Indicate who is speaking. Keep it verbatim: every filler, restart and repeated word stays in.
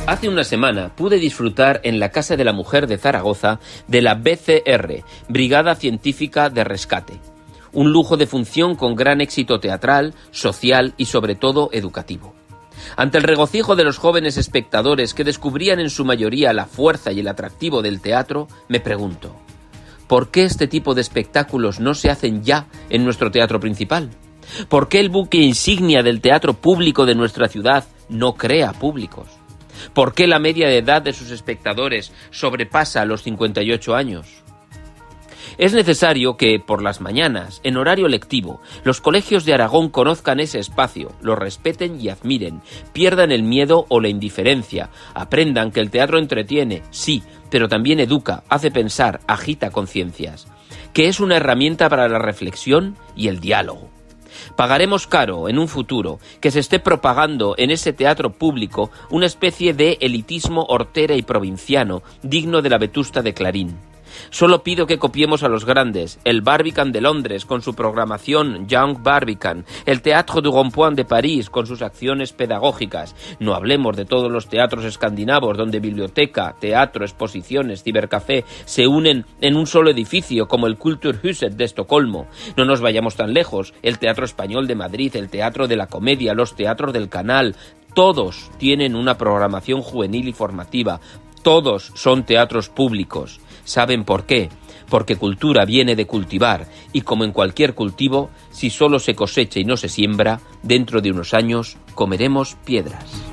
Speaker 1: Hace una semana pude disfrutar en la Casa de la Mujer de Zaragoza de la B C R, Brigada Científica de Rescate. Un lujo de función con gran éxito teatral, social y sobre todo educativo. Ante el regocijo de los jóvenes espectadores que descubrían en su mayoría la fuerza y el atractivo del teatro, me pregunto, ¿por qué este tipo de espectáculos no se hacen ya en nuestro teatro principal? ¿Por qué el buque insignia del teatro público de nuestra ciudad no crea públicos? ¿Por qué la media de edad de sus espectadores sobrepasa los cincuenta y ocho años? Es necesario que, por las mañanas, en horario lectivo, los colegios de Aragón conozcan ese espacio, lo respeten y admiren, pierdan el miedo o la indiferencia, aprendan que el teatro entretiene, sí, pero también educa, hace pensar, agita conciencias, que es una herramienta para la reflexión y el diálogo. Pagaremos caro en un futuro que se esté propagando en ese teatro público una especie de elitismo hortera y provinciano digno de la Vetusta de Clarín. Solo pido que copiemos a los grandes, el Barbican de Londres con su programación Young Barbican, el Théâtre du Rond-Point de París con sus acciones pedagógicas. No hablemos de todos los teatros escandinavos donde biblioteca, teatro, exposiciones, cibercafé se unen en un solo edificio como el Kulturhuset de Estocolmo. No nos vayamos tan lejos, el Teatro Español de Madrid, el Teatro de la Comedia, los teatros del Canal, todos tienen una programación juvenil y formativa, todos son teatros públicos. ¿Saben por qué? Porque cultura viene de cultivar, y como en cualquier cultivo, si solo se cosecha y no se siembra, dentro de unos años comeremos piedras.